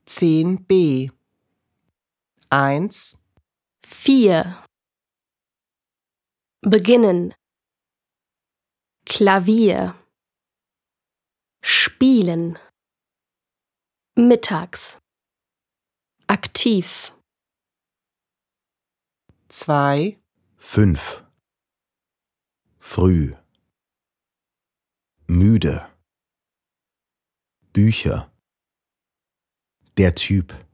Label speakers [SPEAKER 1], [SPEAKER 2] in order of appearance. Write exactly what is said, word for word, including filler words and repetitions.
[SPEAKER 1] zehn b. eins,
[SPEAKER 2] vier. Beginnen. Klavier. Spielen. Mittags. Aktiv.
[SPEAKER 1] zwei,
[SPEAKER 3] fünf. Früh. Müde. Bücher. Der Typ.